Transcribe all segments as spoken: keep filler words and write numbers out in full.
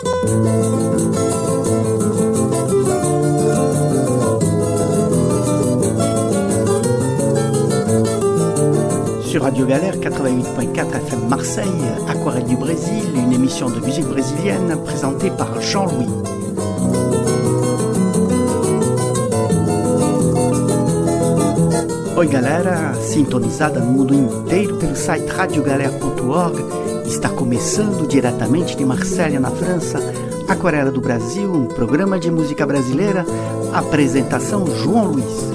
Sur Radio Galère quatre-vingt-huit point quatre F M Marseille, Aquarelle du Brésil, une émission de musique brésilienne présentée par Jean-Louis. Oi galera, sintonizada no mundo inteiro pelo site radio galère ponto org, está começando diretamente de Marselha, na França, Aquarela do Brasil, um programa de música brasileira, apresentação João Luiz.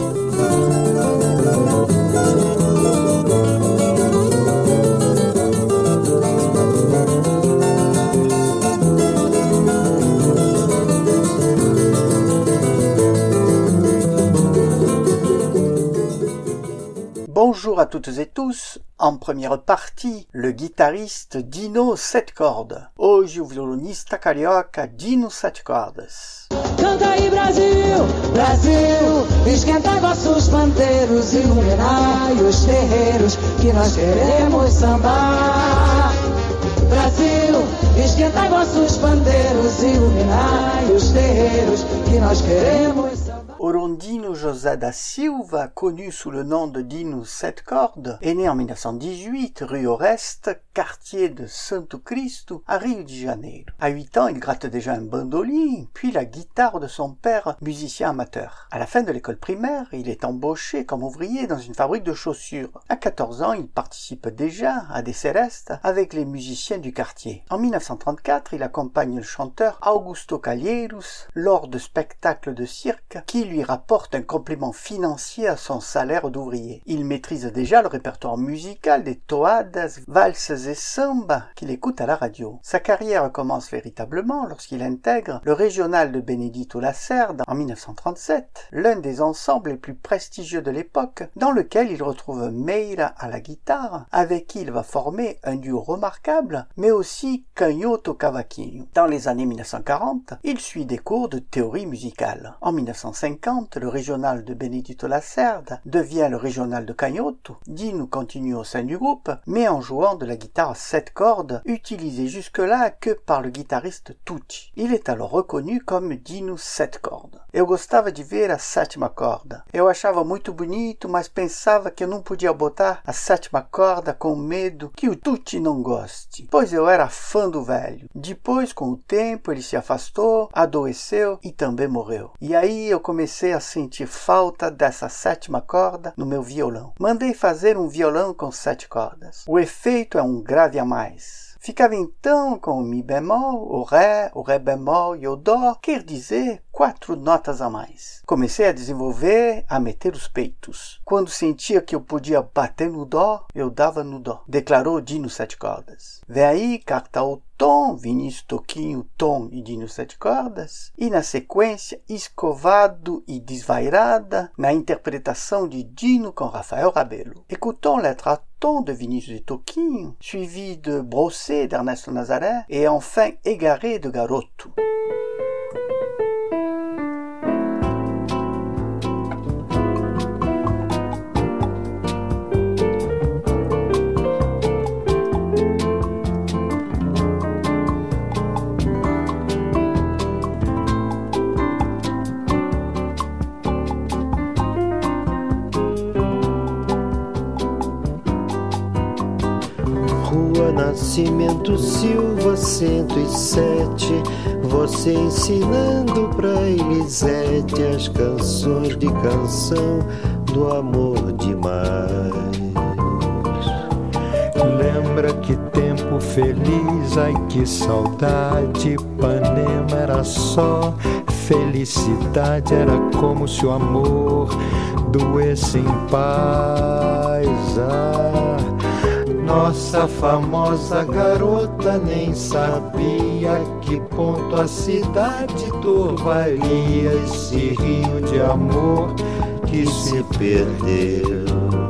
Bonjour à toutes et tous. En première partie, le guitariste Dino Sete Cordas. Hoje o violonista carioca Dino Sete Cordas. Canta aí Brasil, Brasil, esquenta vossos pandeiros, iluminai os terreiros que nós queremos sambar. Brasil, esquenta vossos pandeiros, iluminai os terreiros que nós queremos sambar. Orondino José da Silva, connu sous le nom de Dino Sete Cordas, est né en dix-neuf cent dix-huit, rue Oreste, quartier de Santo Cristo, à Rio de Janeiro. À huit ans, il gratte déjà un bandoline, puis la guitare de son père, musicien amateur. À la fin de l'école primaire, il est embauché comme ouvrier dans une fabrique de chaussures. À quatorze ans, il participe déjà à des célestes avec les musiciens du quartier. En dix-neuf cent trente-quatre, il accompagne le chanteur Augusto Calheiros lors de spectacles de cirque qui lui rapporte un complément financier à son salaire d'ouvrier. Il maîtrise déjà le répertoire musical des toadas, valses et samba qu'il écoute à la radio. Sa carrière commence véritablement lorsqu'il intègre le régional de Benedito Lacerda en dix-neuf cent trente-sept, l'un des ensembles les plus prestigieux de l'époque, dans lequel il retrouve Meira à la guitare, avec qui il va former un duo remarquable, mais aussi Canhoto Cavaquinho. Dans les années dix-neuf cent quarante, il suit des cours de théorie musicale. En dix-neuf cent cinquante, le régional de Benedito Lacerda devient le régional de Canhoto. Dino continue au sein du groupe, mais en jouant de la guitare à sept cordes, utilisée jusque-là que par le guitarriste Tucci. Il est alors reconnu comme Dino Sete Cordas. Eu gostava de ver a sétima corda. Eu achava muito bonito, mas pensava que eu não podia botar a sétima corda com medo que o Tucci não goste, pois eu era fã do velho. Depois, com o tempo, ele se afastou, adoeceu e também morreu. E aí eu comecei a sentir falta dessa sétima corda no meu violão. Mandei fazer um violão com sete cordas. O efeito é um grave a mais. Ficava então com o Mi bemol, o Ré, o Ré bemol e o Dó, quer dizer, quatro notas a mais. Comecei a desenvolver, a meter os peitos. Quando sentia que eu podia bater no Dó, eu dava no Dó, declarou Dino Sete Cordas. Vem aí, carta ao tom, Vinícius Toquinho, tom e Dino Sete Cordas, e na sequência, Escovado e Desvairada, na interpretação de Dino com Rafael Rabelo. Écoutons lettre à ton de Vinícius et Toquinho, suivi de Brossé d'Ernesto Nazaré, et enfin Égaré de Garoto. Nascimento Silva cento e sete, você ensinando pra Elisete as canções de canção do amor demais. Lembra que tempo feliz, ai que saudade, Ipanema era só felicidade, era como se o amor doesse em paz. Ah, nossa famosa garota nem sabia que ponto a cidade turvaria esse rio de amor que se perdeu.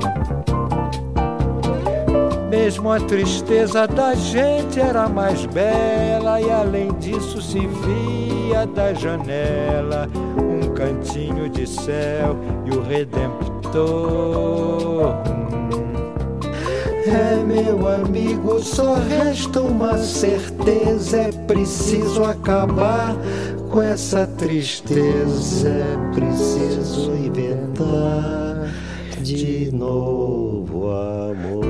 Mesmo a tristeza da gente era mais bela, e além disso se via da janela um cantinho de céu e o Redemptor. É, meu amigo, só resta uma certeza: é preciso acabar com essa tristeza, é preciso inventar de novo amor.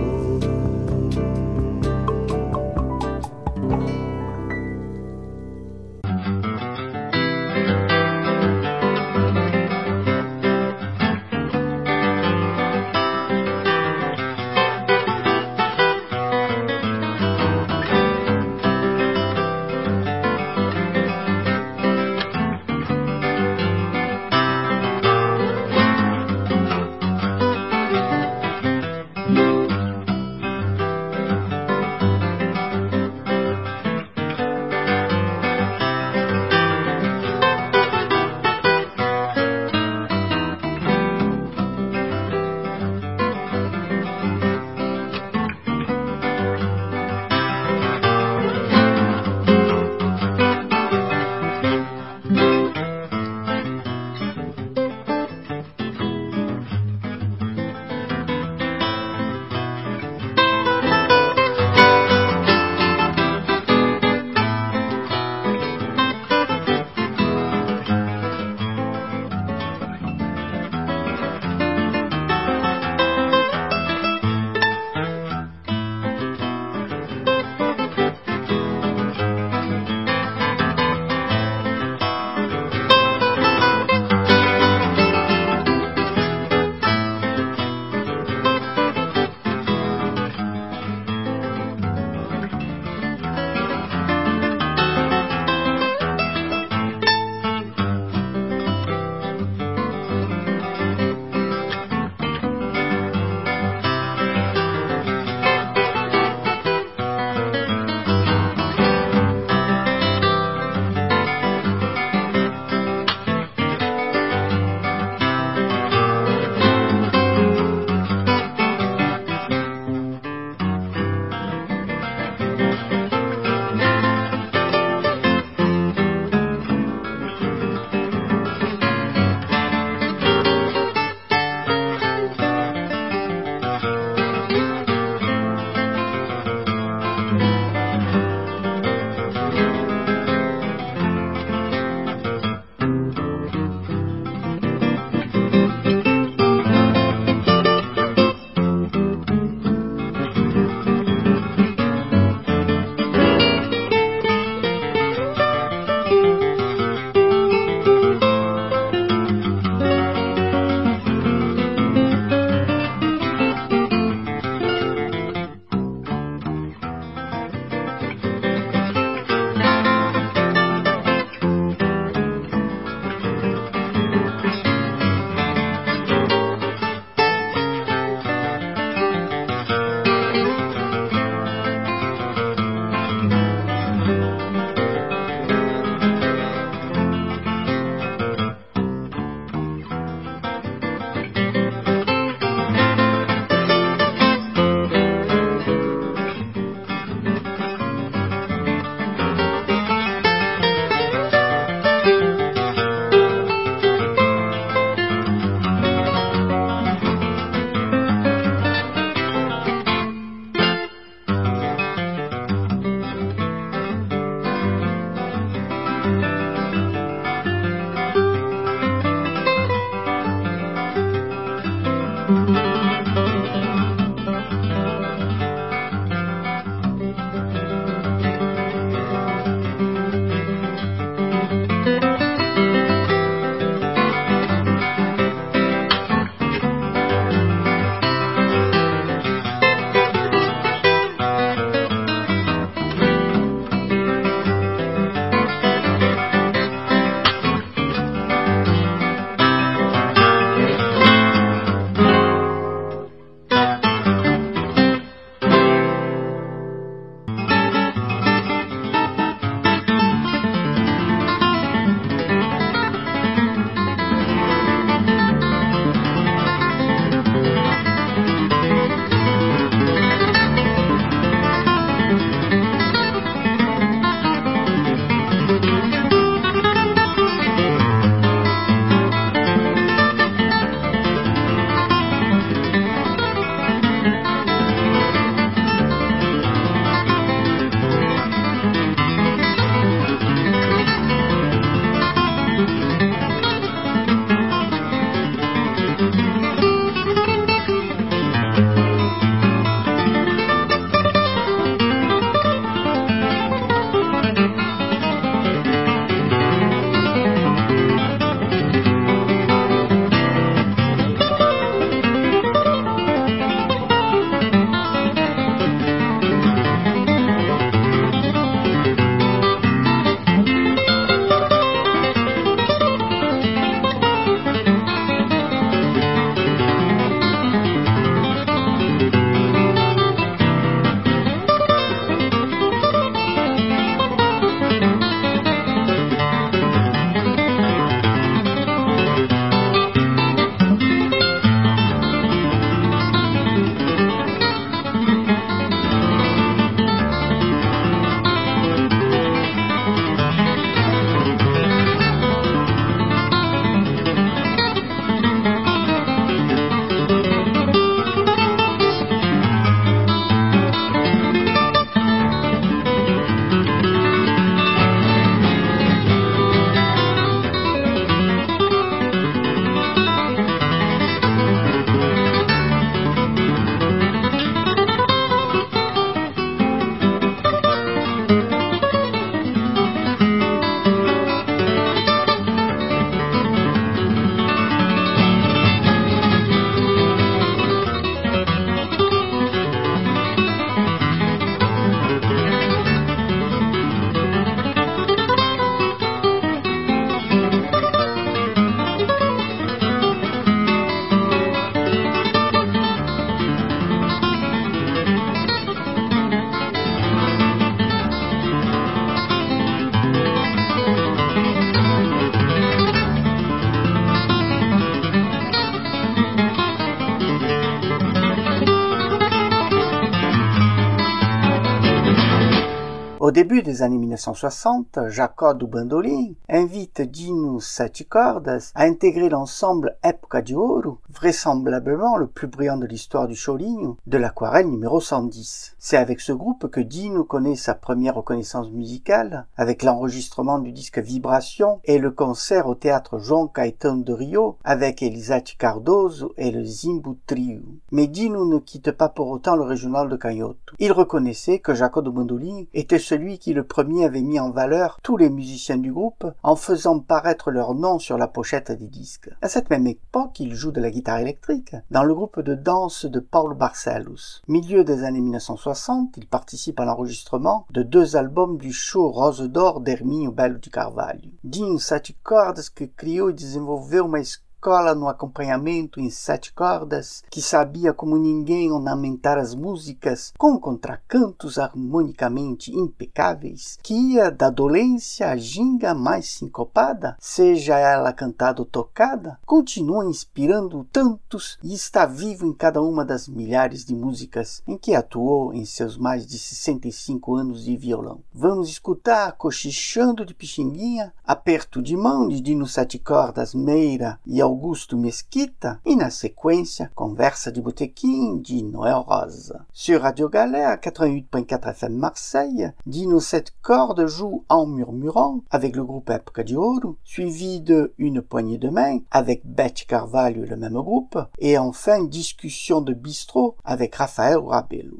début des années mille neuf cent soixante, Jacó do Bandolim invite Dino Sete Cordas à intégrer l'ensemble Época de Ouro, vraisemblablement le plus brillant de l'histoire du cholinho, de l'aquarelle numéro cent dix. C'est avec ce groupe que Dino connaît sa première reconnaissance musicale, avec l'enregistrement du disque Vibration et le concert au théâtre João Caetano de Rio avec Elisete Cardoso et le Zimbu Trio. Mais Dino ne quitte pas pour autant le régional de Canhoto. Il reconnaissait que Jacó do Bandolim était celui qui le premier avait mis en valeur tous les musiciens du groupe en faisant paraître leur nom sur la pochette des disques. À cette même époque, il joue de la guitare électrique dans le groupe de danse de Paulo Barcelos. Milieu des années mille neuf cent soixante, il participe à l'enregistrement de deux albums du show Rose d'Or d'Hermínio Belo de Carvalho. Dino Sete Cordas, que criou e desenvolveu uma escola no acompanhamento em sete cordas, que sabia como ninguém ornamentar as músicas com contracantos harmonicamente impecáveis, que ia da dolência à ginga mais sincopada, seja ela cantada ou tocada, continua inspirando tantos e está vivo em cada uma das milhares de músicas em que atuou em seus mais de sessenta e cinco anos de violão. Vamos escutar Cochichando de Pixinguinha, Aperto de Mão de Dino Sete Cordas Meira e Augusto Mesquita e, na sequência, Conversa de Botequim de Noël Rosa. Sur Radio Galère quatre-vingt-huit point quatre F M Marseille, Dino Sete Cordes joue En Murmurant avec le groupe Época de Ouro, suivi de Une Poignée de Main avec Beth Carvalho et le même groupe, et enfin Discussion de Bistrot avec Rafael Rabelo.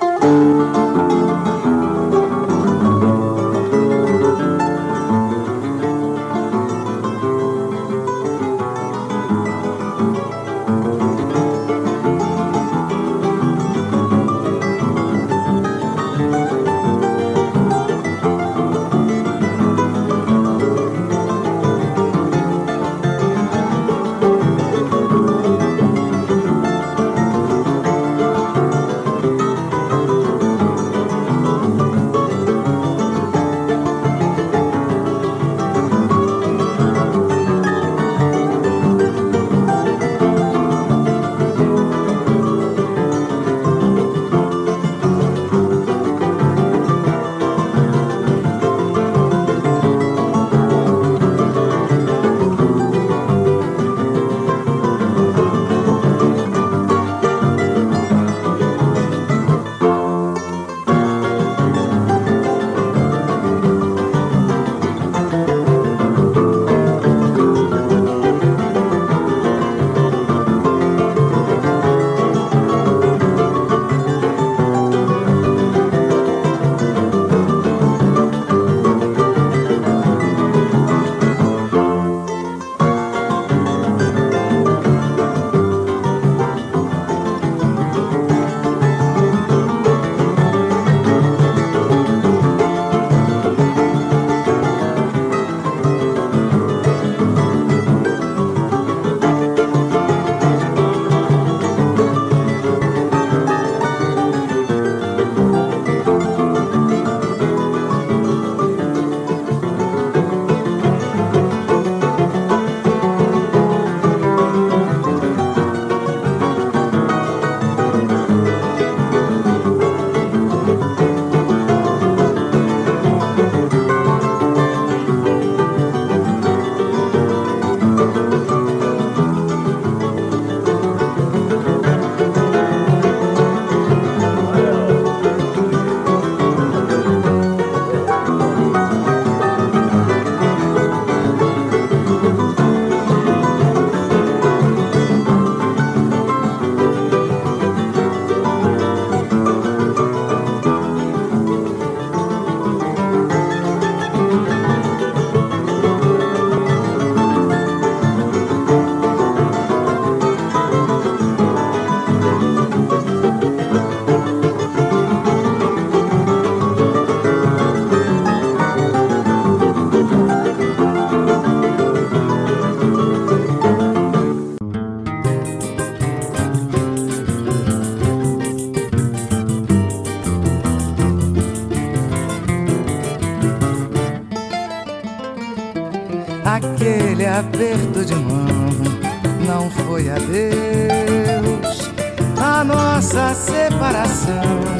Aquele aperto de mão não foi adeus. A nossa separação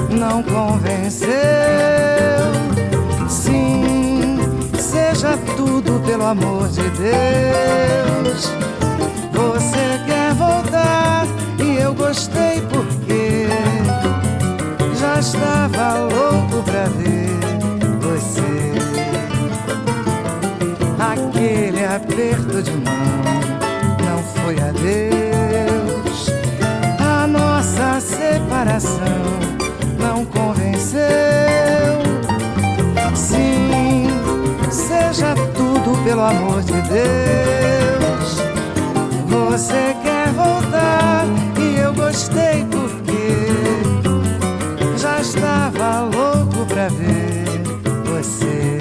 não convenceu. Sim, seja tudo pelo amor de Deus. Você quer voltar e eu gostei porque já estava louco pra ver você. Aquele aperto de mão não foi adeus. A nossa separação não convenceu. Sim, seja tudo pelo amor de Deus. Você quer voltar e eu gostei porque já estava louco pra ver você.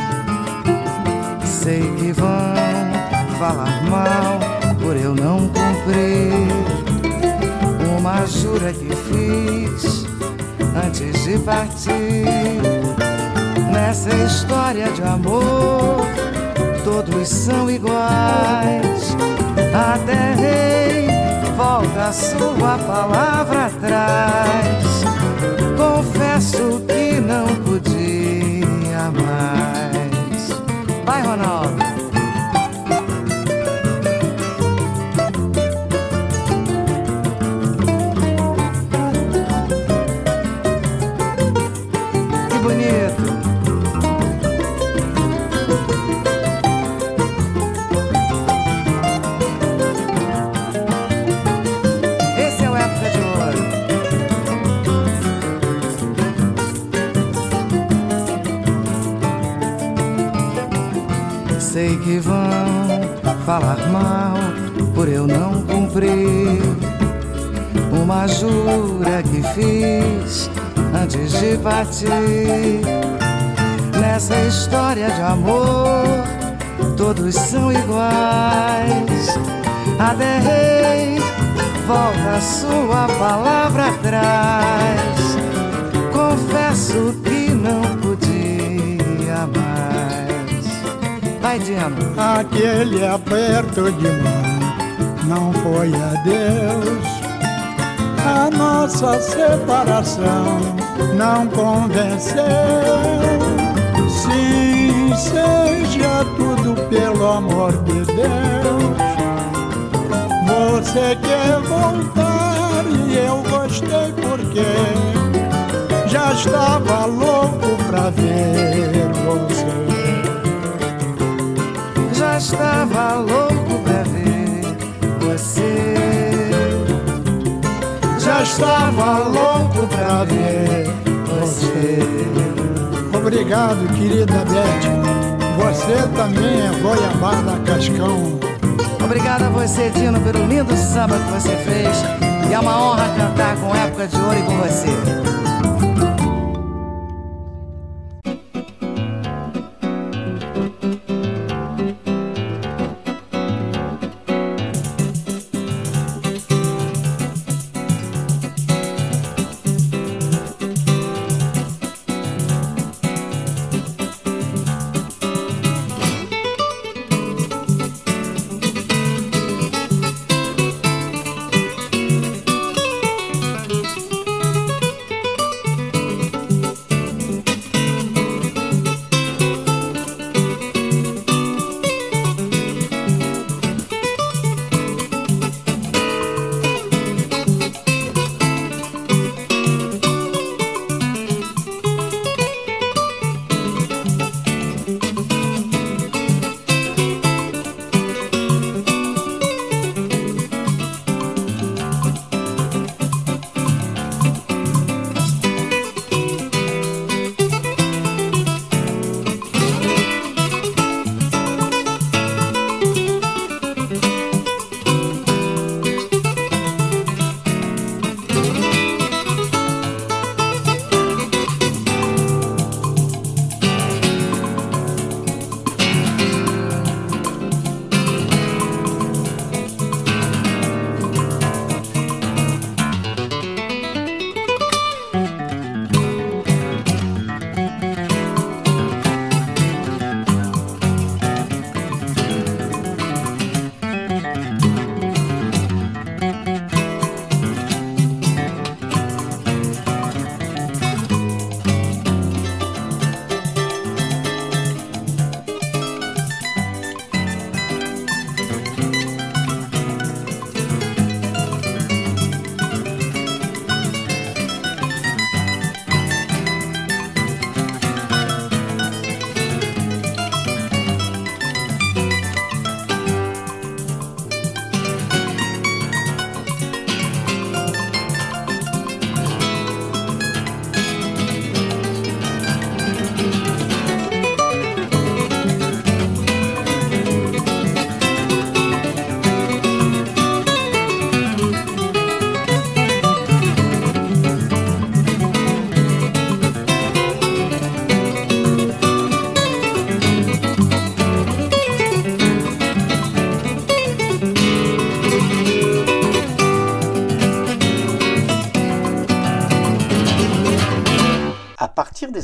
Sei que vão falar mal por eu não cumprir uma jura que fiz antes de partir. Nessa história de amor todos são iguais. Até rei volta a sua palavra atrás. Confesso que não podia mais. Vai, Ronaldo. Que bonito. Esse é o Época de Ouro. Sei que vão falar mal por eu não cumprir uma jura que fiz antes de partir. Nessa história de amor todos são iguais. Até rei volta a sua palavra atrás. Confesso que não podia mais. Vai, Dino. Aquele aperto de mão não foi adeus. A nossa separação não convenceu. Sim, seja tudo pelo amor de Deus. Você quer voltar e eu gostei porque já estava louco pra ver você. Já estava louco pra ver você. Já estava louco pra ver você. Obrigado, querida Beth. Você também é goiabada cascão. Obrigada a você, Dino, pelo lindo samba que você fez. E é uma honra cantar com Época de Ouro e com você.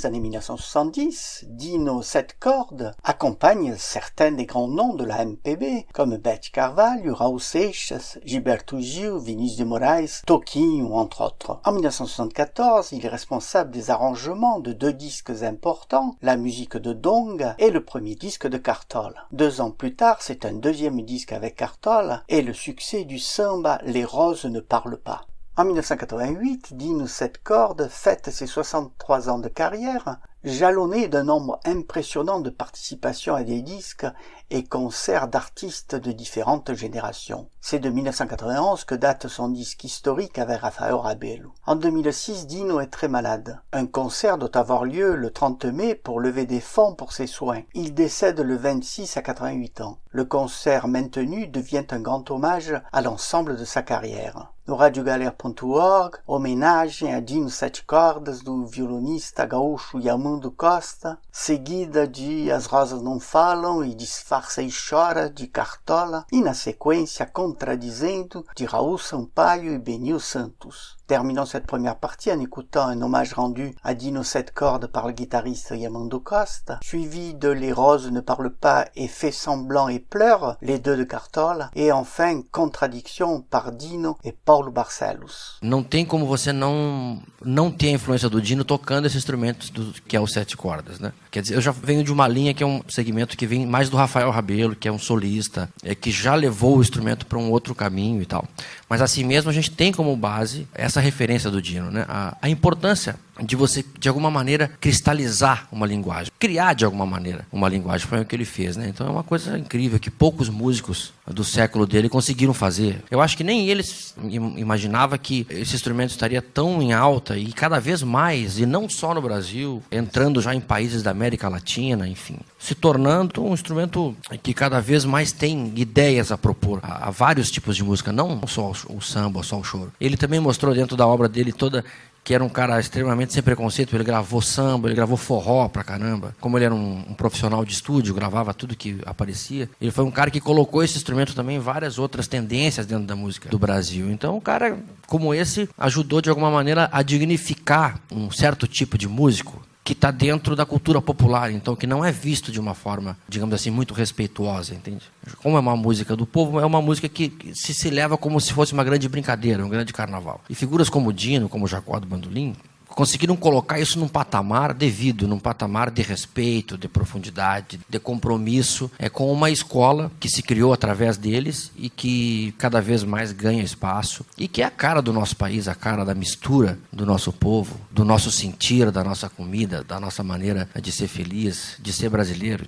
les années mille neuf cent soixante-dix, Dino sept cordes accompagne certains des grands noms de la M P B, comme Beth Carvalho, Raul Seixas, Gilberto Gil, Vinícius de Moraes, Toquinho, entre autres. En mille neuf cent soixante-quatorze, il est responsable des arrangements de deux disques importants, la musique de Donga et le premier disque de Cartola. Deux ans plus tard, c'est un deuxième disque avec Cartola et le succès du samba Les Roses ne parlent pas. En mille neuf cent quatre-vingt-huit, Dino sept cordes fête ses soixante-trois ans de carrière, jalonné d'un nombre impressionnant de participations à des disques et concerts d'artistes de différentes générations. C'est de mille neuf cent quatre-vingt-onze que date son disque historique avec Rafael Rabelo. En deux mille six, Dino est très malade. Un concert doit avoir lieu le trente mai pour lever des fonds pour ses soins. Il décède le vingt-six à quatre-vingt-huit ans. Le concert maintenu devient un grand hommage à l'ensemble de sa carrière. No radio galera ponto org, homenagem a Dino Sete Cordas do violonista gaúcho Yamundo Costa, seguida de As Rosas Não Falam e Disfarça e Chora de Cartola, e na sequência Contradizendo de Raul Sampaio e Benil Santos. Terminons cette première partie en écoutant un hommage rendu à Dino Sept Cordes par le guitariste Yamundo Costa, suivi de Les Roses ne parlent pas et Fait semblant et pleure, les deux de Cartola, et enfin Contradiction par Dino et Paulo Barcelos. Não tem como você não, não ter a influência do Dino tocando esse instrumento do, que é o sete cordas, né? Quer dizer, eu já venho de uma linha que é um segmento que vem mais do Rafael Rabelo, que é um solista, é, que já levou o instrumento para um outro caminho e tal. Mas assim mesmo a gente tem como base essa referência do Dino, né? A, a importância de você, de alguma maneira, cristalizar uma linguagem, criar de alguma maneira uma linguagem, foi o que ele fez, né? Então é uma coisa incrível que poucos músicos do século dele conseguiram fazer. Eu acho que nem eles imaginava que esse instrumento estaria tão em alta e cada vez mais, e não só no Brasil, entrando já em países da América Latina, enfim, se tornando um instrumento que cada vez mais tem ideias a propor a, a vários tipos de música, não só o, o samba, só o choro. Ele também mostrou dentro da obra dele toda que era um cara extremamente sem preconceito. Ele gravou samba, ele gravou forró pra caramba. Como ele era um, um profissional de estúdio, gravava tudo que aparecia. Ele foi um cara que colocou esse instrumento também em várias outras tendências dentro da música do Brasil. Então, um cara como esse ajudou de alguma maneira a dignificar um certo tipo de músico que está dentro da cultura popular, então que não é visto de uma forma, digamos assim, muito respeituosa, entende? Como é uma música do povo, é uma música que se, se leva como se fosse uma grande brincadeira, um grande carnaval. E figuras como Dino, como Jacó do Bandolim, conseguiram colocar isso num patamar devido, num patamar de respeito, de profundidade, de compromisso, é com uma escola que se criou através deles e que cada vez mais ganha espaço e que é a cara do nosso país, a cara da mistura do nosso povo, do nosso sentir, da nossa comida, da nossa maneira de ser feliz, de ser brasileiro.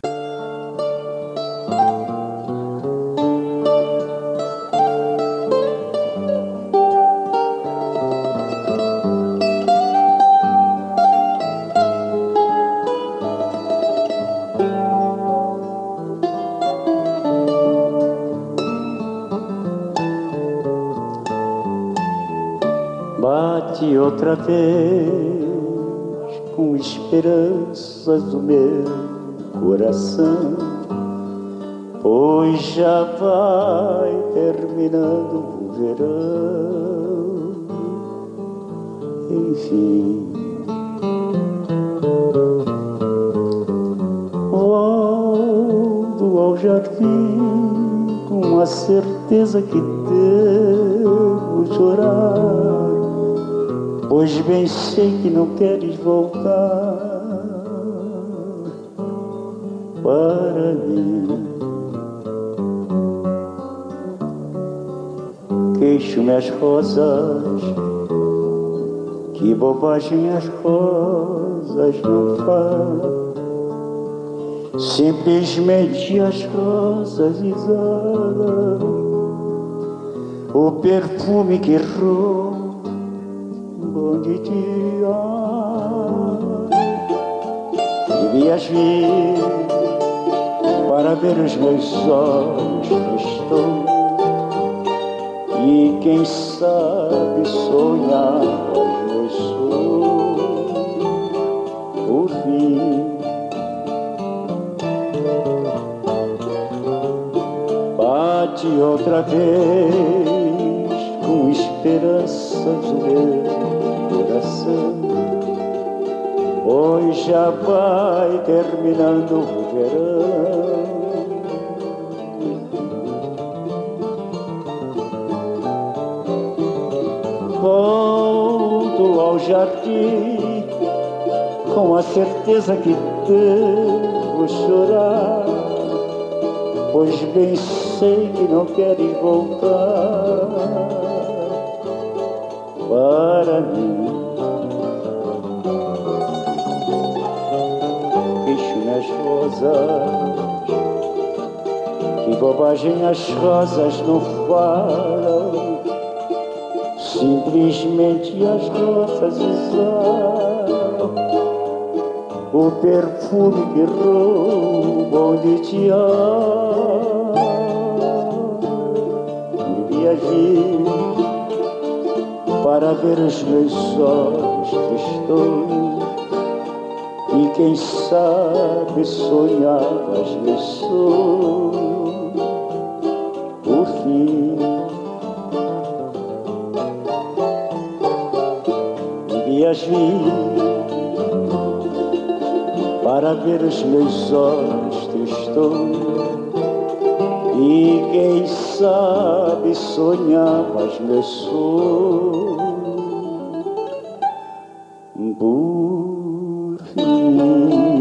Bate outra vez com esperanças o meu coração, pois já vai terminando o verão. Enfim, volto ao jardim com a certeza que devo chorar, pois bem sei que não queres voltar para mim. Queixo-me as rosas, que bobagem as rosas não fazem. Simplesmente as rosas exalam o perfume que rouba de dia. Devias vir para ver os meus olhos tristos e quem sabe sonhar os meus sonhos por fim. Bate outra vez com esperanças o meu coração, pois já vai terminando o verão. Volto ao jardim com a certeza que devo chorar, pois bem sei que não querem voltar para mim. Bicho nas rosas, que bobagem as rosas não falam, simplesmente as rosas exalam o perfume que roubam de ti. Viajei para ver os meus olhos tristos e quem sabe sonhava os meus sonhos por fim. Viajei para ver os meus olhos tristos e quem sabe sonhava os meus sonhos por fim.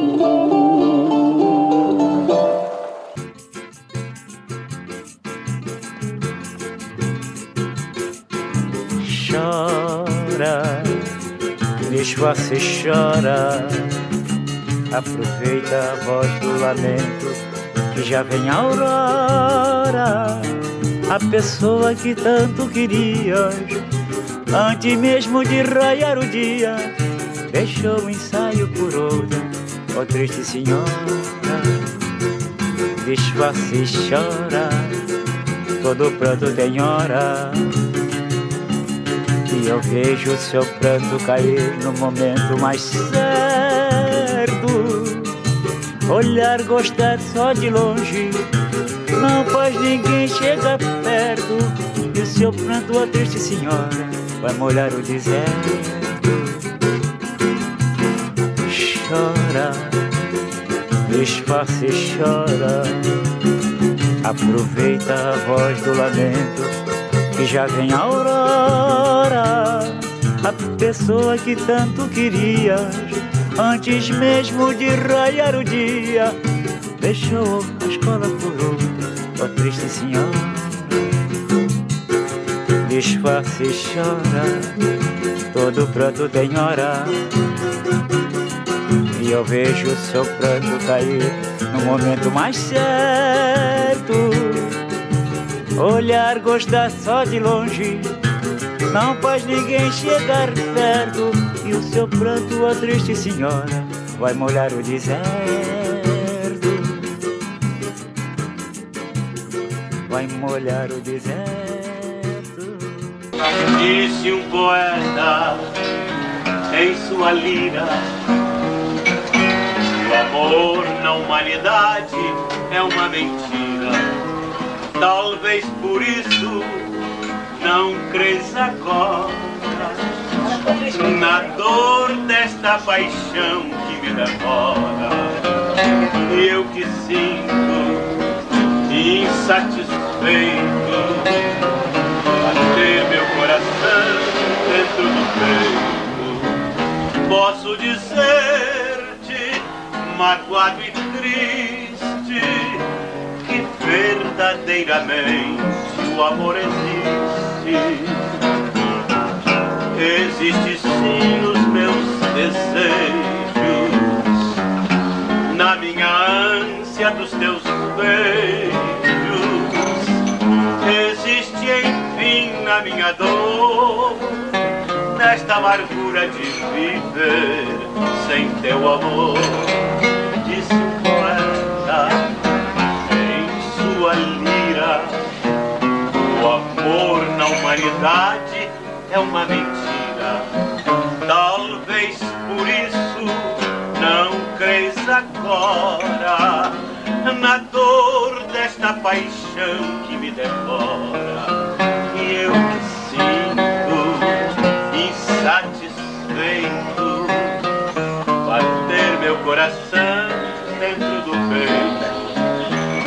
Chora, deixa você chora, aproveita a voz do lamento, que já vem a aurora. A pessoa que tanto querias, antes mesmo de raiar o dia, deixou o ensaio por outra, ó triste senhora. Desfaça e chora, todo pranto tem hora, e eu vejo o seu pranto cair no momento mais certo. Olhar, gostar só de longe, não faz ninguém chegar perto, e o seu pranto, a triste senhora, vai molhar o deserto. Chora, desfaça e chora, aproveita a voz do lamento, que já vem a aurora. A pessoa que tanto querias, antes mesmo de raiar o dia, deixou a escola por outra, ó triste senhora. Desfaça e chora, todo pranto tem hora, e eu vejo o seu pranto cair no momento mais certo. Olhar, gostar só de longe, não faz ninguém chegar perto, e o seu pranto, a triste senhora, vai molhar o deserto. Vai molhar o deserto. Disse um poeta em sua lira: o amor na humanidade é uma mentira. Talvez por isso não crês agora na dor desta paixão que me devora. E eu que sinto insatisfeito bater meu coração dentro do peito, posso dizer-te, magoado e triste, que verdadeiramente o amor existe. Existe sim nos meus desejos, na minha ânsia dos teus beijos. Existe enfim na minha dor, nesta amargura de viver sem teu amor. Disse um poeta em sua lira: o amor na humanidade é uma mentira. Talvez por isso não crês agora na dor desta paixão que me devora. E eu que sinto insatisfeito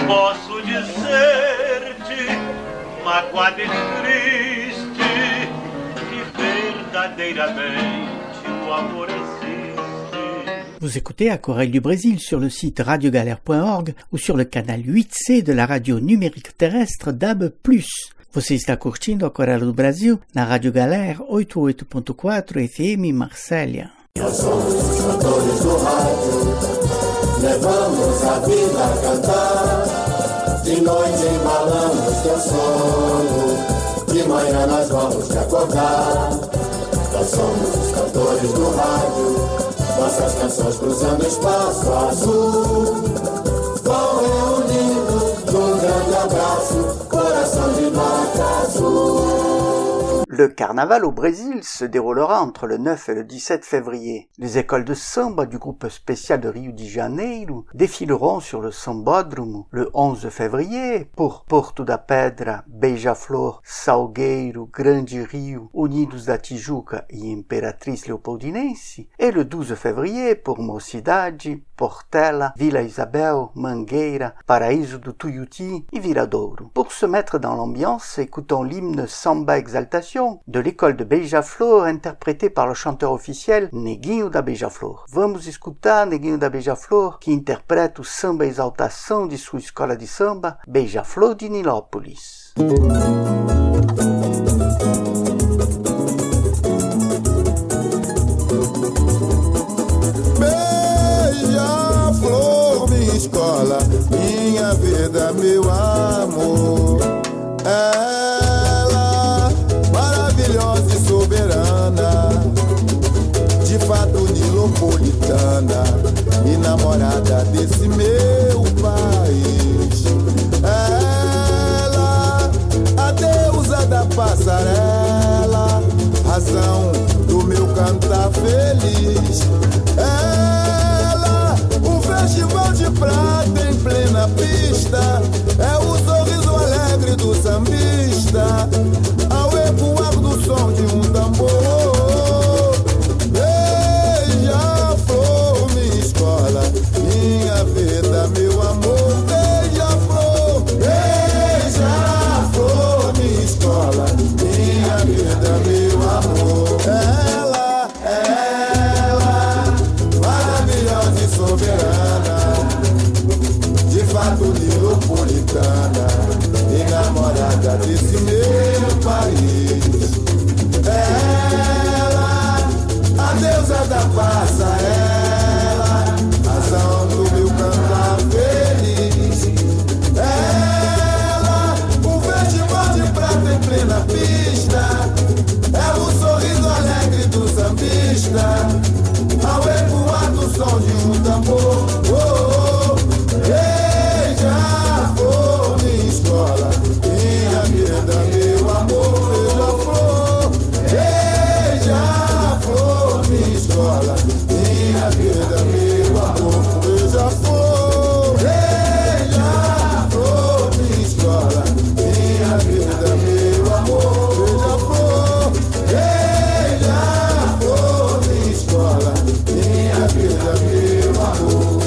posso dizer-te, magoado e triste, que verdadeiramente o amor existe. Vous écoutez Aquarelle du Brésil sur le site radiogalère point org ou sur le canal huit C de la radio numérique terrestre D A B plus. Você está curtindo Aquarela do Brasil na Rádio Galera oitenta e oito ponto quatro F M Marsella. Nós somos os cantores do rádio, levamos a vida a cantar. De noite embalamos teu sono, de manhã nós vamos te acordar. Nós somos os cantores do rádio, nossas canções cruzando espaço azul, vão reunindo num grande abraço, coração de nota azul. Le carnaval au Brésil se déroulera entre le neuf et le dix-sept février. Les écoles de samba du groupe spécial de Rio de Janeiro défileront sur le Sambódromo le onze février pour Porto da Pedra, Beija-Flor, Salgueiro, Grande Rio, Unidos da Tijuca et Imperatriz Leopoldinense, et le douze février pour Mocidade, Portela, Vila Isabel, Mangueira, Paraíso do Tuiuti et Viradouro. Pour se mettre dans l'ambiance, écoutons l'hymne Samba Exaltation de l'école de Beija-Flor interprété par le chanteur officiel Neguinho da Beija-Flor. Vamos escutar Neguinho da Beija-Flor, que interpreta o samba exaltação de sua escola de samba, Beija-Flor de Nilópolis. Beija-Flor, minha escola, minha vida, meu amor. Ela, maravilhosa e soberana, de fato nilopolitana e namorada desse meu país. Ela, a deusa da passarela, razão do meu cantar feliz. Ela, um festival de prata em plena pista, é o sorriso alegre do sambista, ao ecoar do som de um tambor. Beija-Flor, minha escola, minha vida, meu amor. Beija-Flor, beija-Flor, minha escola, minha vida, meu amor. Ela, ela, maravilhosa e soberana, de fato nilopolitana, enamorada desse meu país. Ela, a deusa da passarela, razão do meu cantar feliz. Ela, um festival de prata em plena pista, é o sorriso alegre do sambista, ao ecoar do som de um tambor. Oh, oh, oh. Beija-Flor, minha escola, minha vida, meu amor. Beija-Flor, beija-Flor, minha escola, minha vida, meu amor. Beija-Flor, beija-Flor, minha escola, minha vida, meu amor. Beija-Flor, beija-Flor, minha escola, minha vida, meu amor.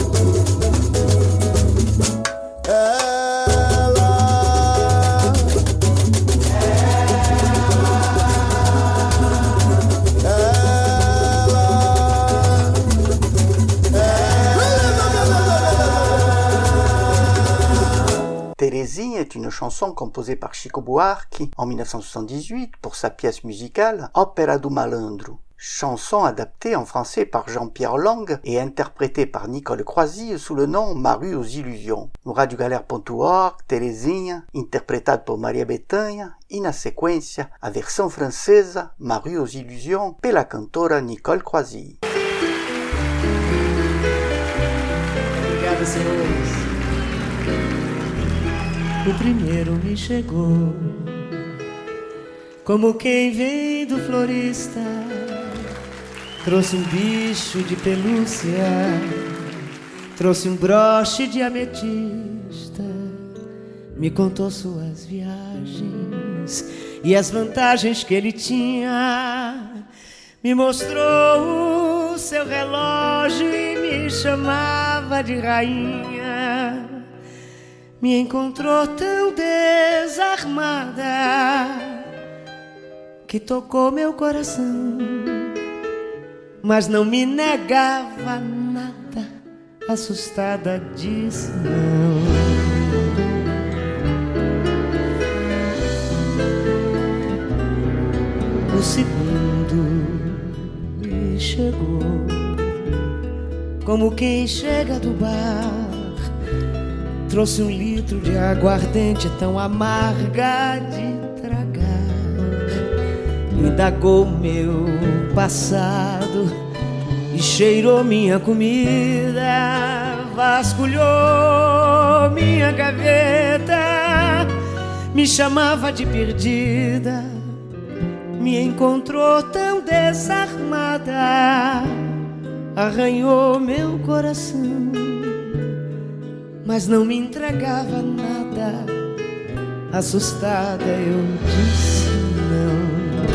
Terezinha est une chanson composée par Chico Buarque en mille neuf cent soixante-dix-huit pour sa pièce musicale Ópera do Malandro. Chanson adaptée en français par Jean-Pierre Lang et interprétée par Nicole Croisille sous le nom Ma rue aux illusions. No radiogalera ponto org, Terezinha, interpretado por Maria Bethânia, e na sequência a versão francesa Ma rue aux illusions pela cantora Nicole Croisille. Obrigada, senhores. O primeiro me chegou como quem vem do florista, trouxe um bicho de pelúcia, trouxe um broche de ametista, me contou suas viagens e as vantagens que ele tinha, me mostrou o seu relógio e me chamava de rainha. me encontrou tão desarmada que tocou meu coração, mas não me negava nada. Assustada disse não. O segundo e chegou, como quem chega do bar. Trouxe um litro de aguardente tão amarga de indagou meu passado e cheirou minha comida, vasculhou minha gaveta, me chamava de perdida, me encontrou tão desarmada, arranhou meu coração, mas não me entregava nada. Assustada eu disse não.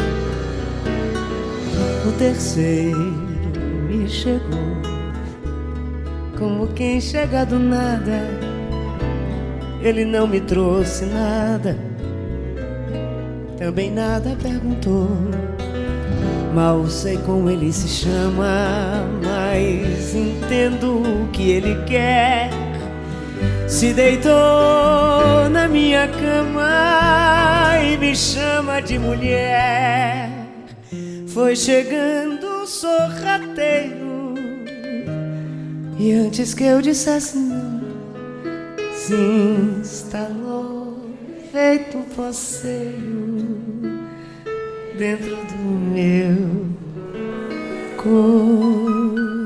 O terceiro me chegou, como quem chega do nada. Ele não me trouxe nada, também nada perguntou. Mal sei como ele se chama, mas entendo o que ele quer. Se deitou na minha cama e me chama de mulher. Foi chegando sorrateiro, e antes que eu dissesse não, se instalou feito um poceiro dentro do meu coração.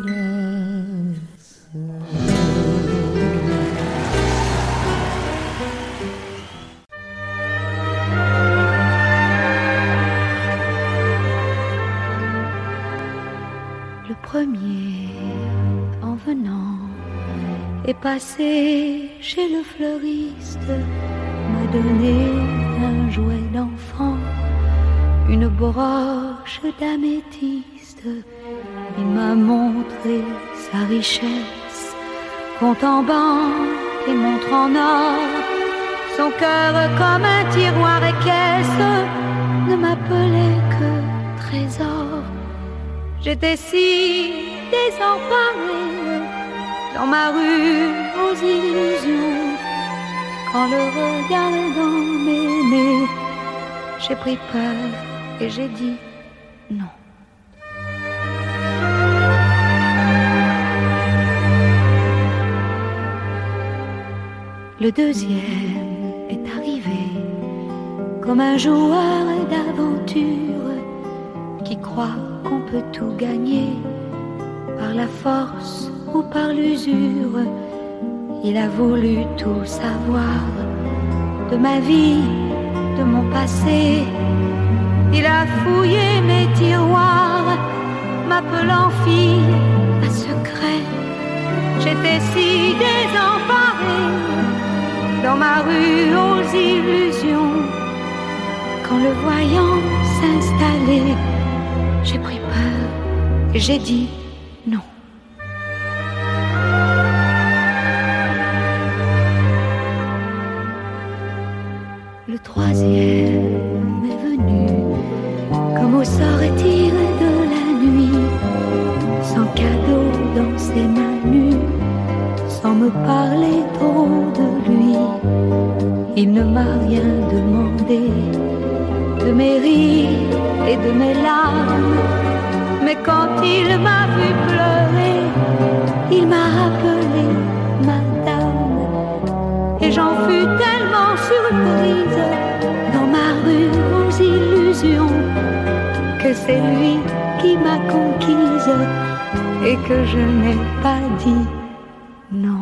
Le premier, en venant, est passé chez le fleuriste, m'a donné un jouet d'enfant, une broche d'améthyste. Il m'a montré sa richesse, compte en banque et montre en or. Son cœur comme un tiroir et caisse ne m'appelait que trésor. J'étais si désemparée dans ma rue aux illusions, qu'en le regardant m'aimer, j'ai pris peur et j'ai dit non. Le deuxième est arrivé comme un joueur d'aventure qui croit qu'on peut tout gagner par la force ou par l'usure. Il a voulu tout savoir de ma vie, de mon passé. Il a fouillé mes tiroirs, m'appelant fille à secret. J'étais si désemparée dans ma rue aux illusions, qu'en le voyant s'installer, j'ai pris peur et j'ai dit non. Le troisième est venu comme au sortir de la nuit, sans cadeau dans ses mains nues, sans me parler trop de lui. Il ne m'a rien demandé de mes rires et de mes larmes, mais quand il m'a vu pleurer, il m'a rappelé madame, et j'en fus tellement surprise dans ma rue aux illusions, que c'est lui qui m'a conquise et que je n'ai pas dit non.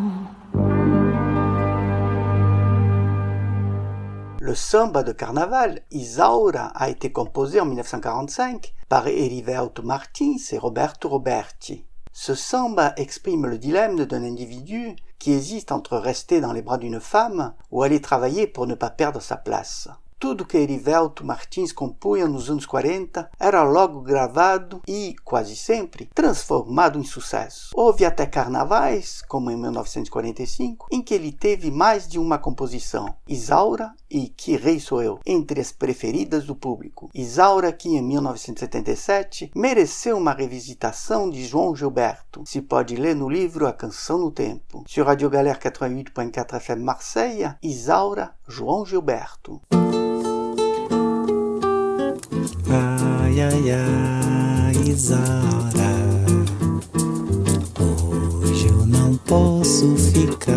Le samba de carnaval, Isaura, a été composé en mille neuf cent quarante-cinq par Erivelto Martins et Roberto Roberti. Ce samba exprime le dilemme d'un individu qui hésite entre rester dans les bras d'une femme ou aller travailler pour ne pas perdre sa place. tudo que Erivelto Martins compunha nos anos quarenta era logo gravado e, quase sempre, transformado em sucesso. Houve até carnavais, como em mil novecentos e quarenta e cinco, em que ele teve mais de uma composição, Isaura e Que Rei Sou Eu, entre as preferidas do público. Isaura, que em mil novecentos e setenta e sete mereceu uma revisitação de João Gilberto. Se pode ler no livro A Canção no Tempo. Sur Radio Galère quatre-vingt-huit point quatre F M Marseille, Isaura, João Gilberto. Ai, ai, ai, Isaura, hoje eu não posso ficar.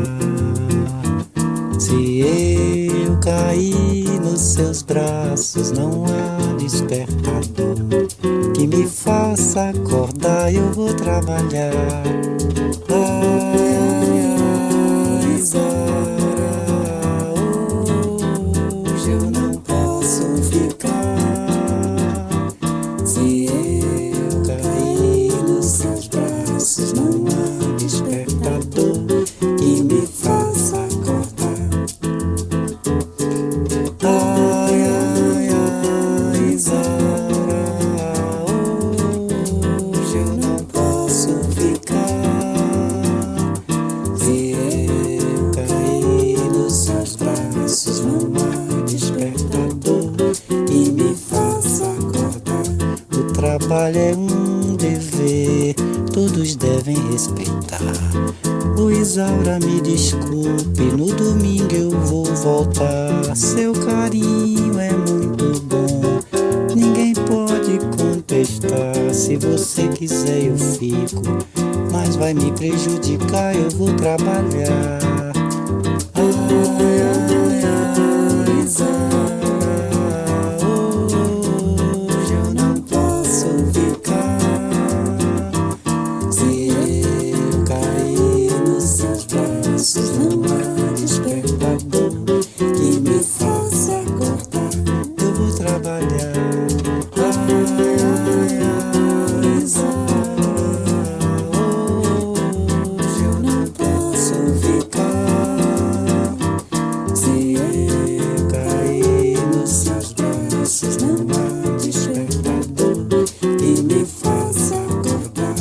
Se eu cair nos seus braços, não há despertador que me faça acordar, eu vou trabalhar. Ai, ai, ai, Isaura, hoje eu não posso ficar. Se eu cair nos seus braços, não há despertador que me faça acordar. Ai, ai, ai, Isaura, hoje eu não posso ficar. Se eu cair nos seus braços, não há despertador que me faça acordar. O trabalho é um dever, todos devem respeitar. O Isaura, me desculpe, no domingo eu vou voltar. Seu carinho é muito bom, ninguém pode contestar. Se você quiser eu fico, mas vai me prejudicar, eu vou trabalhar. Ai, ai, ai, Isaura, hoje eu não posso ficar. Se eu cair nos seus braços, não há despertador que me faça acordar, eu vou trabalhar. Ai, ai, ai, Isaura, hoje eu não posso ficar. Se eu cair nos seus braços, não há despertador que me faça acordar.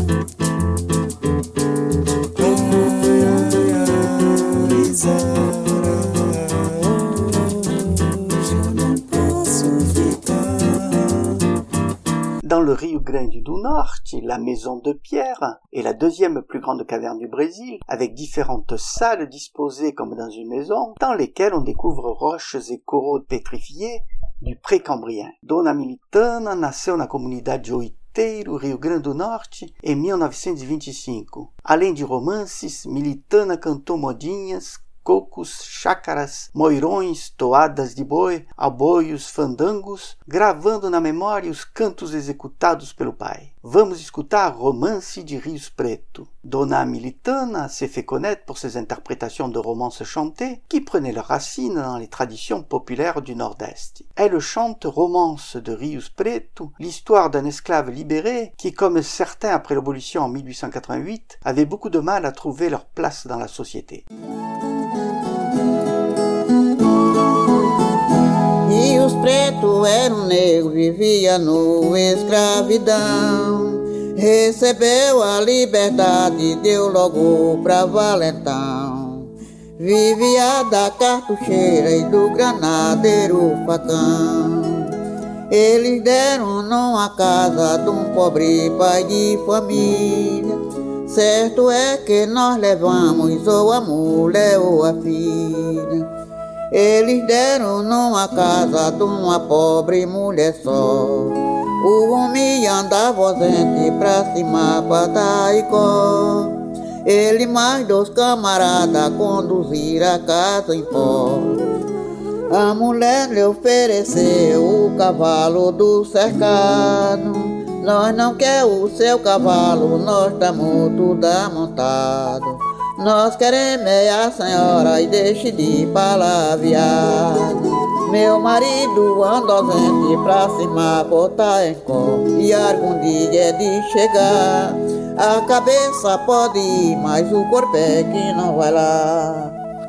Ai, ai, ai, Isaura, hoje eu não posso ficar. Dans le Rio Grande do Norte, la Maison de Pierre est la deuxième plus grande caverne du Brésil, avec différentes salles disposées comme dans une maison, dans lesquelles on découvre roches e coraux pétrifiés du pré-cambrien. Dona Militana nasceu na comunidade de Oiteiro, Rio Grande do Norte, em mil novecentos e vinte e cinco. Além de romances, Militana cantou modinhas, cocos, chácaras, moirões, toadas de boi, aboios, fandangos, gravando na memória os cantos executados pelo pai. Vamos escutar Romance de Rios Preto. Dona Militana s'est fait connaître pour ses interprétations de romances chantées qui prenaient leurs racines dans les traditions populaires du Nord-Est. Elle chante Romance de Rios Preto, l'histoire d'un esclave libéré qui, comme certains après l'abolition en mille huit cent quatre-vingt-huit, avait beaucoup de mal à trouver leur place dans la société. Rios Preto era um negro, vivia no escravidão. Recebeu a liberdade, deu logo pra valentão. Vivia da cartucheira e do granadeiro facão. Eles deram numa casa de um pobre pai de família. Certo é que nós levamos ou a mulher ou a filha. Eles deram numa casa de uma pobre mulher só. O homem andava ausente pra cima pra Taicó. Ele mais dois camaradas conduziram a casa em pó. A mulher lhe ofereceu o cavalo do cercado. Nós não quer o seu cavalo, nós estamos tudo amontado. Nós queremos é a senhora e deixe de palavrear. Meu marido anda ausente pra cima por Taicó, e algum dia é de chegar. A cabeça pode ir, mas o corpo é que não vai lá.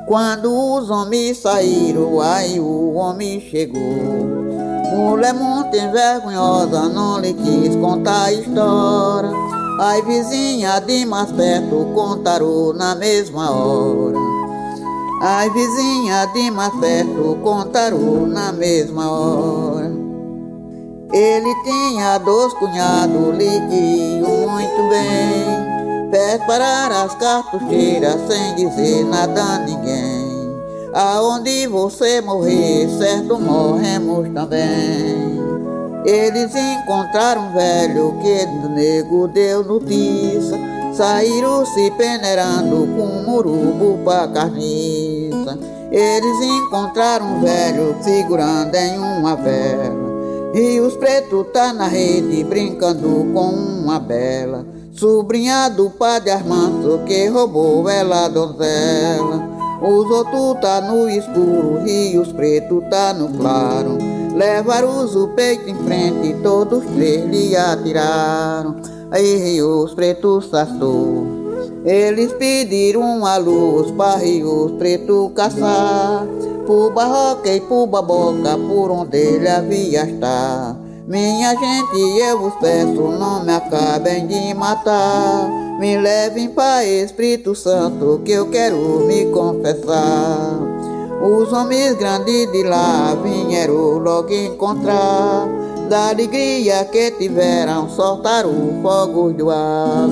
Quando os homens saíram, aí o homem chegou. Mulher muito envergonhosa, não lhe quis contar a história. Ai, vizinha de mais perto, contaram na mesma hora. Ai, vizinha de mais perto, contaram na mesma hora. Ele tinha dois cunhados, lhe queriam muito bem. Prepararam as cartucheiras sem dizer nada a ninguém. Aonde você morrer, certo morremos também. Eles encontraram um velho que do nego deu notícia. Saíram se peneirando com um murubo pra carniça. Eles encontraram um velho segurando em uma vela. E os pretos tá na rede brincando com uma bela. Sobrinha do padre Armando que roubou ela donzela. Os outros tá no escuro e os pretos tá no claro. Levaram o peito em frente e todos três lhe atiraram. Aí os pretos sastou. Eles pediram a luz para os pretos caçar. Por barroca e por baboca, por onde ele havia estar. Minha gente, eu vos peço, não me acabem de matar. Me levem para Espírito Santo, que eu quero me confessar. Os homens grandes de lá vieram logo encontrar. Da alegria que tiveram, soltaram o fogo do ar.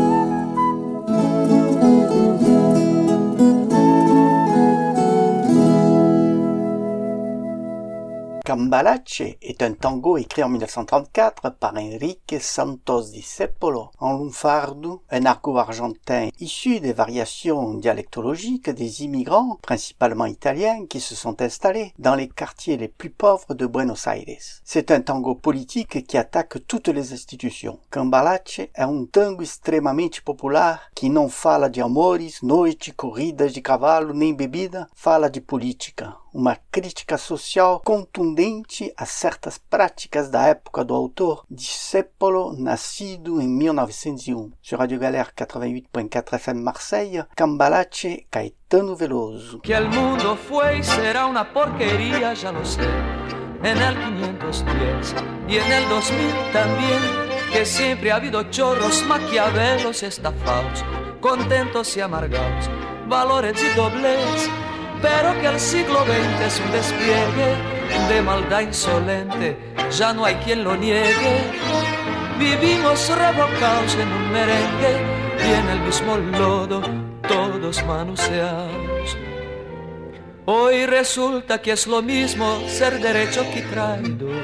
Cambalache est un tango écrit en mille neuf cent trente-quatre par Enrique Santos Discépolo en lunfardo, un argot argentin issu des variations dialectologiques des immigrants, principalement italiens, qui se sont installés dans les quartiers les plus pauvres de Buenos Aires. C'est un tango politique qui attaque toutes les institutions. Cambalache é um tango extremamente popular que não fala de amores, noite, corridas de cavalo, nem bebida, fala de política. Uma crítica social contundente a certas práticas da época do autor, Discépolo, nascido em mil novecentos e um. Sur Radio Galère quatre-vingt-huit point quatre F M Marseille, Cambalache, Caetano Veloso. Que el mundo fue y será una porquería, ya lo sé, en el quinientos diez y en el dos mil también, que siempre ha habido chorros, maquiavelos y estafados, contentos y amargados, valores y doblez. Pero que el siglo veinte es un despliegue de maldad insolente, ya no hay quien lo niegue. Vivimos revocados en un merengue y en el mismo lodo, todos manoseados. Hoy resulta que es lo mismo ser derecho que traidor.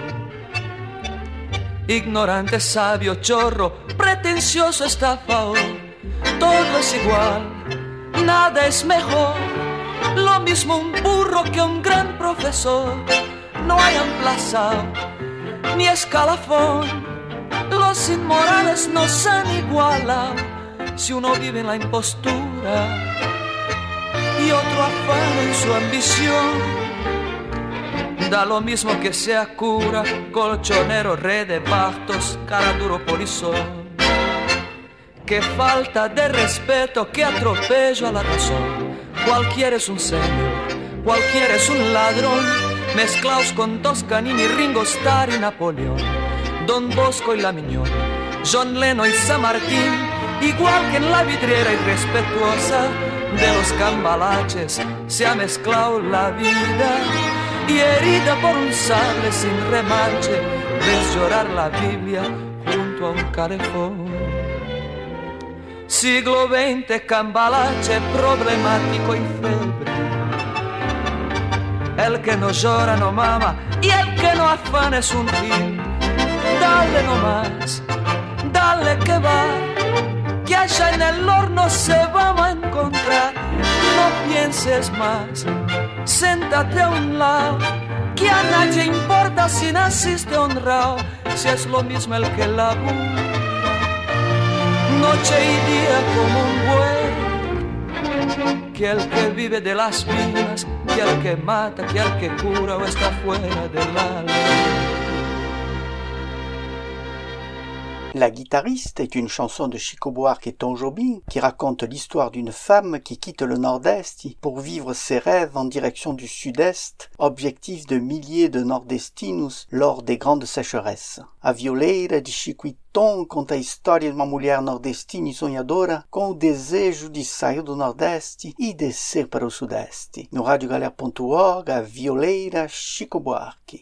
Ignorante, sabio, chorro, pretencioso, estafador. Todo es igual, nada es mejor. Lo mismo un burro que un gran profesor. No hay emplazado ni escalafón. Los inmorales no se han igualado si uno vive en la impostura y otro afana en su ambición. Da lo mismo que sea cura, colchonero, rey de bastos, cara duro, polizón. Qué falta de respeto, qué atropello a la razón. Cualquiera es un señor, cualquiera es un ladrón, mezclados con Toscanini, Ringo Starr y Napoleón, Don Bosco y La Miñón, John Lennon y San Martín, igual que en la vidriera irrespetuosa de los cambalaches se ha mezclado la vida, y herida por un sable sin remache, ves llorar la Biblia junto a un calefón. Siglo veinte, cambalache problemático y febre. El que no llora no mama y el que no afana es un gil. Dale nomás, dale que va, que allá en el horno se vamos a encontrar. No pienses más, siéntate a un lado, que a nadie importa si naciste honrado, si es lo mismo el que labura noche y día como un buey, que el que vive de las minas, que el que mata, que el que cura o está fuera del alma. La guitariste est une chanson de Chico Buarque et Tom Jobim qui raconte l'histoire d'une femme qui quitte le nord-est pour vivre ses rêves en direction du sud-est, objectif de milliers de nordestinos lors des grandes sécheresses. A violeira de Chico e Tom conta a história de uma mulher nordestina e sonhadora com o desejo de sair do nordeste e descer para o sudeste. No rádio galera ponto org, a violeira Chico Buarque.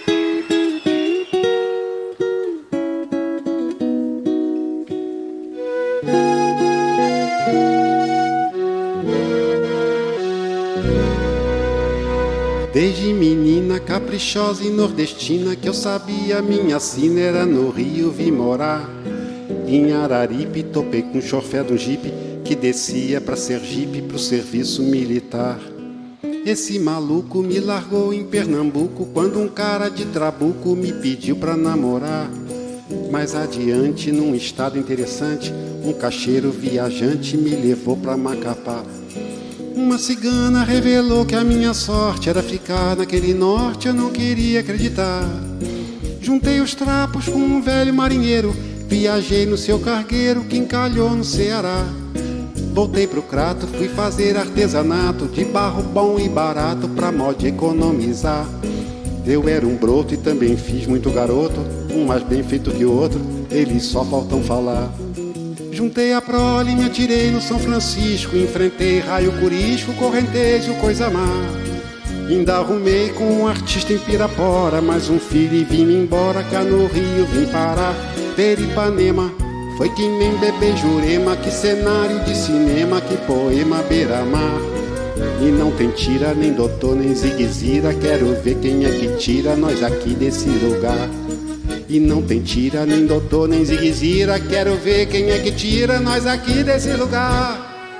Desde menina caprichosa e nordestina que eu sabia minha sina era no Rio, vim morar em Araripe, topei com o chofé do jipe que descia pra Sergipe pro serviço militar. Esse maluco me largou em Pernambuco quando um cara de trabuco me pediu pra namorar. Mais adiante, num estado interessante, um cacheiro viajante me levou pra Macapá. Uma cigana revelou que a minha sorte era ficar naquele norte, eu não queria acreditar. Juntei os trapos com um velho marinheiro, viajei no seu cargueiro que encalhou no Ceará. Voltei pro crato, fui fazer artesanato de barro bom e barato pra modo de economizar. Eu era um broto e também fiz muito garoto, um mais bem feito que o outro, eles só faltam falar. Juntei a prole, me atirei no São Francisco, enfrentei raio curisco, correntejo, coisa má. Ainda arrumei com um artista em Pirapora, mais um filho e vim embora, cá no Rio vim parar, ver Ipanema. Foi que nem bebê Jurema, que cenário de cinema, que poema beira-mar. E não tem tira, nem doutor, nem zigue-zira, quero ver quem é que tira nós aqui desse lugar. E não tem tira, nem doutor, nem zigue-zira, quero ver quem é que tira nós aqui desse lugar.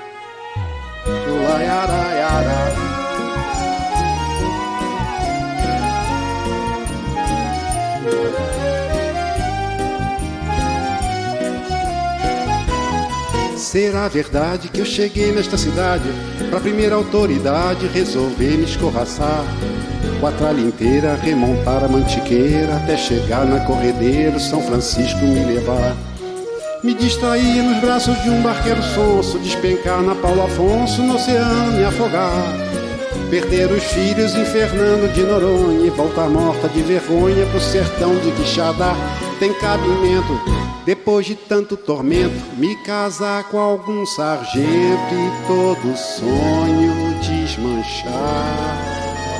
Uaiaraiara. Será verdade que eu cheguei nesta cidade pra primeira autoridade resolver me escorraçar? Com a tralha inteira, remontar a Mantiqueira até chegar na Corredeiro, São Francisco me levar. Me distrair nos braços de um barqueiro sonso, despencar na Paulo Afonso, no oceano me afogar. Perder os filhos em Fernando de Noronha e voltar morta de vergonha pro sertão de Quixadá. Tem cabimento, depois de tanto tormento, me casar com algum sargento e todo sonho desmanchar.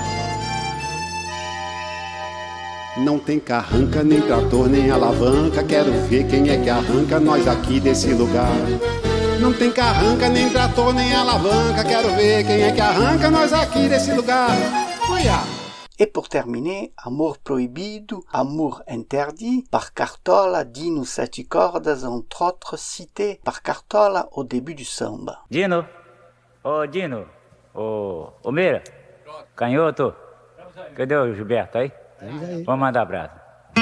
Não tem carranca, nem trator, nem alavanca, quero ver quem é que arranca nós aqui desse lugar. Não tem carranca, nem trator, nem alavanca, quero ver quem é que arranca nós aqui desse lugar. Uia! Et pour terminer, Amor Proibido, Amour Interdit, par Cartola, Dino Sete Cordas, entre autres cités par Cartola au début du samba. Dino, ô Dino, ô, ô Meira, Canhoto, cadê o Gilberto aí? Vamos mandar abraço.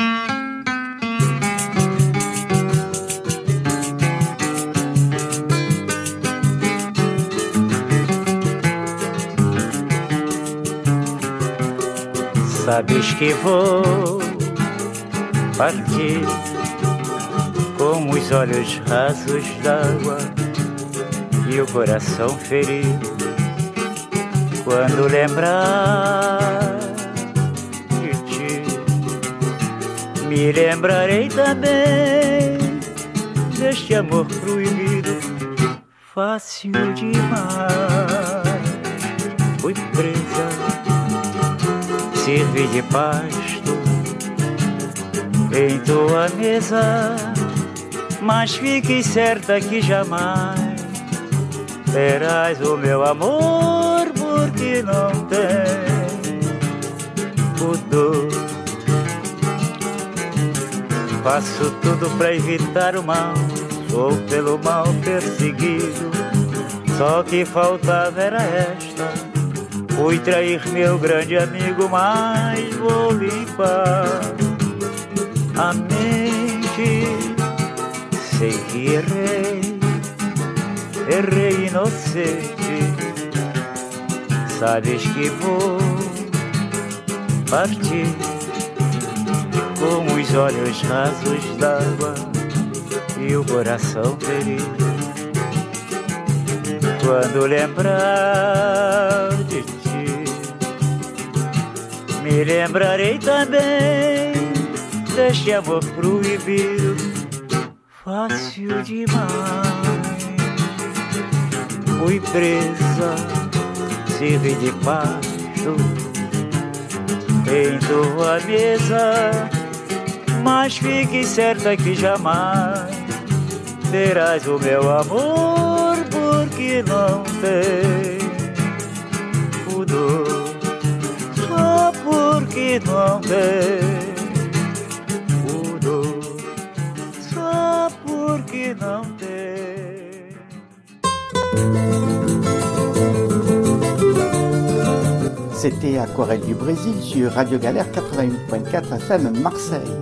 Sabes que vou partir com os olhos rasos d'água e o coração ferido quando lembrar de ti. Me lembrarei também deste amor proibido, fácil demais. Fui presa, servi de pasto em tua mesa, mas fique certa que jamais terás o meu amor, porque não tem pudor. Faço tudo pra evitar o mal, sou pelo mal perseguido, só que faltava era esta. Fui trair meu grande amigo, mas vou limpar a mente. Sei que errei, errei inocente. Sabes que vou partir com os olhos rasos d'água e o coração ferido. Quando lembrar de ti, me lembrarei também deste amor proibido, fácil demais. Fui presa, serve de pasto em tua mesa, mas fique certa que jamais terás o meu amor, porque não tem pudor, só porque não tem pudor, só porque não tem. C'était Aquarelle du Brésil sur Radio Galère quatre-vingt-huit point quatre F M Marseille.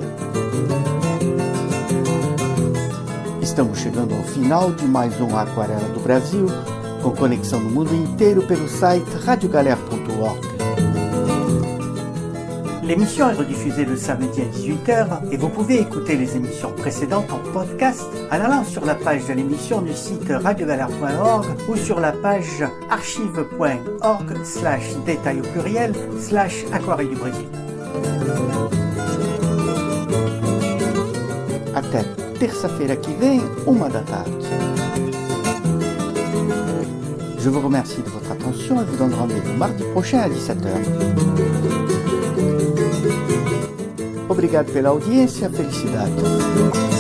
Estamos chegando ao final de mais um Aquarela do Brasil, com conexão no mundo inteiro pelo site radio galère point org. L'émission est rediffusée le samedi à dix-huit heures et vous pouvez écouter les émissions précédentes en podcast en allant sur la page de l'émission du site radio galère point org ou sur la page archive point org slash détail au pluriel slash Aquarelle du Brésil. Até terça-feira que vem, uma da tarde. Je vous remercie de votre attention et vous donne rendez-vous mardi prochain à dix-sept heures. Obrigado pela audiência, felicidade.